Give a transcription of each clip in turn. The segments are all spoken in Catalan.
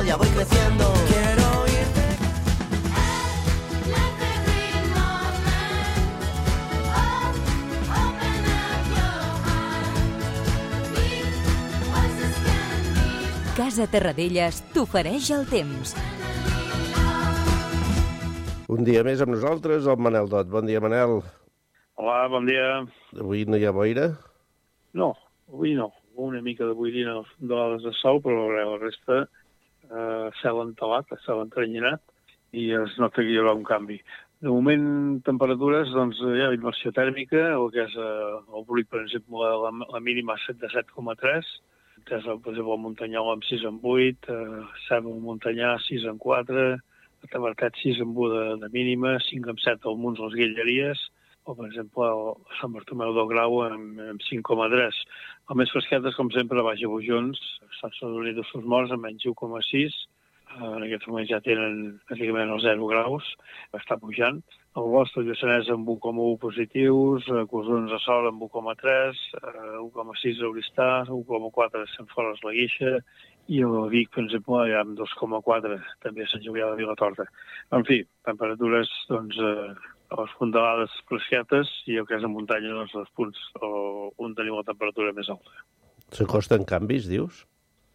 ya voy creciendo. Quiero irte. Casa Terradellas t'ofereix el temps. Un dia més amb nosaltres, el Manel Dot. Bon dia, Manel. Hola, bon dia. Avui no hi ha boira? No, avui no. Una mica de boirina d'hores de sol, però la resta cel entelat, cel entrenyinat, i es nota que hi haurà un canvi. De moment, temperatures, doncs, hi ha immersió tèrmica, el que és el Brull, per exemple, la mínima de 7,3, per exemple, el Montanyol amb 6,8, Ceba, el Montanyà, 6,4, a Tavertet 6,1 de mínima, 5,7 al Munts, les Guilleries, o, per exemple, a Sant Bartomeu del Grau amb 5,3. El més fresquetes, com sempre, baix a Bojons, Sant Sadurní de Sos Morts amb menys 1,6. En aquest moment ja tenen pràcticament els 0 graus, està pujant. El Bosc, el Lluçanès amb 1,1 positius, Cosons de Sol amb 1,3, 1,6 a Oristà, 1,4 a Sant Fores la Guixa, i a Vic, per exemple, ja amb 2,4, també a Sant Julià de Vilatorta. En fi, temperatures, doncs, a les fondalades fresquetes, i el que és a muntanya, doncs, els punts on tenim la temperatura més alta. S'acosten canvis, dius?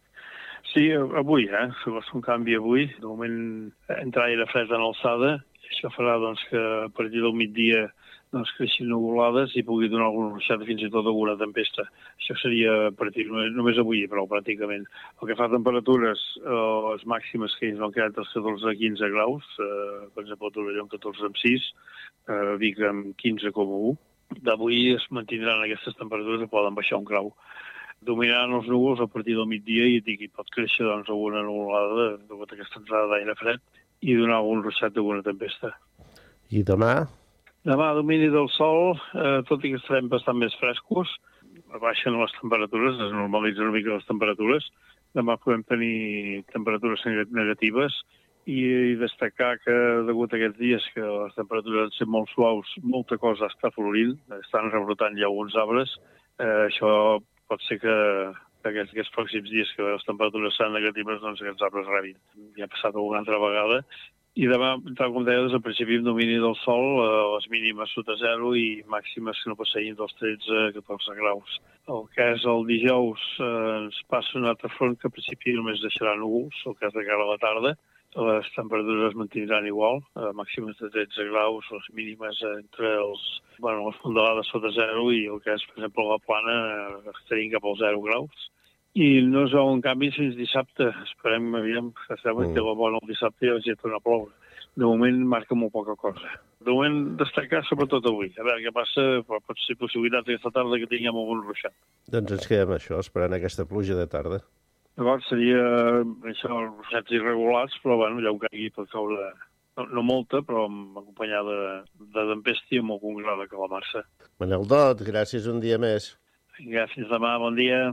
Sí, avui, s'acosta un canvi avui. De moment entra aire fred en alçada, i això farà, doncs, que a partir del migdia doncs, creixin nuvolades i pugui donar alguna ruixada, fins i tot alguna tempesta. Això seria a partir, només avui, però pràcticament. El que fa temperatures, les màximes que han quedat els 14 a 15 graus, per exemple, a Torelló amb 14,6, Vic amb 15,1. D'avui es mantindran aquestes temperatures que poden baixar un grau. Dominaran els núvols a partir del migdia i pot créixer, doncs, alguna nuvolada degut a aquesta entrada d'aire fred i donar algun ruixat d'alguna tempesta. I demà? Demà, domini del sol, tot i que estarem bastant més frescos, baixen les temperatures, es normalitzen una mica les temperatures. Demà podem tenir temperatures negatives i destacar que, degut a aquests dies que les temperatures han estat molt suaus, molta cosa està florint, estan rebrotant ja alguns arbres. Això pot ser que aquests pròxims dies que les temperatures seran negatives, doncs aquests arbres rebin. Ja ha passat alguna altra vegada. I demà, tal com deies, al principi el domini del sol, les mínimes sota 0 i màximes que no passeguin dels 13 a 14 graus. El que és el dijous ens passa un altre front que al principi només deixarà núvols, el que és de cara a la tarda. Les temperatures es mantindran igual, màximes de 13 graus, les mínimes entre les fondalades sota 0 i el que és, per exemple, la plana estaríem cap als 0 graus. I no es veu un canvi fins dissabte. Esperem, aviam, que sembla que la bona el dissabte ja hagi tornat a ploure. De moment marca molt poca cosa. De moment destacar sobretot avui. A veure què passa, però pot ser possibilitat aquesta tarda que tinguem algun ruixat. Doncs ens quedem això, esperant aquesta pluja de tarda. Llavors seria això, ruixats irregulars, però bueno, ja ho caigui pot caure, no molta, però acompanyada de tempesta i amb algun grau de calamarsa. Manel Dot, gràcies un dia més. Vinga, fins demà, bon dia.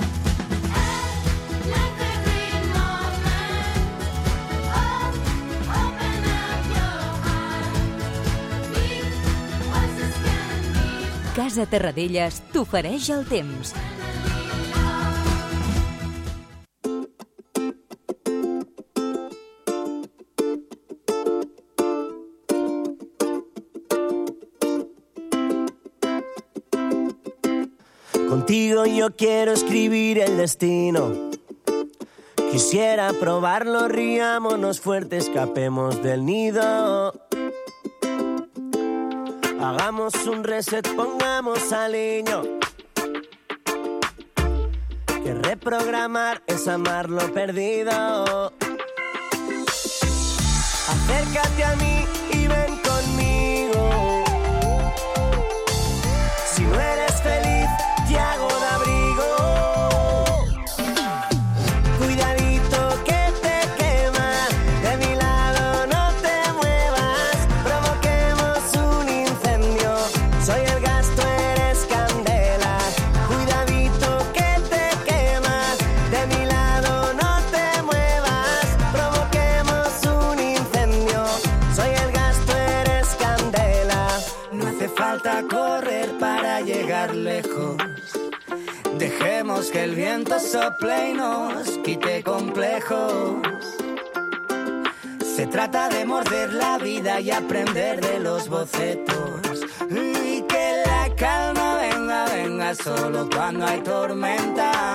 Casa Terradellas t'ofereix el temps. Contigo yo quiero escribir el destino. Quisiera probarlo, riámonos fuerte, escapemos del nido. Hagamos un reset, pongamos al niño. Que reprogramar es amar lo perdido. Acércate a mí y ven conmigo. Si no eres feliz, te hago de abrigo. Cuidadito que te quema, de mi lado no te muevas. Provoquemos un incendio, soy el gas, tú eres candela. Cuidadito que te quema, de mi lado no te muevas. Provoquemos un incendio, soy el gas, tú eres candela. No hace falta correr para llegar lejos. Dejemos Dejemos que el viento sople y nos quite complejos. Se trata de morder la vida y aprender de los bocetos. Y que la calma venga, venga solo cuando hay tormenta.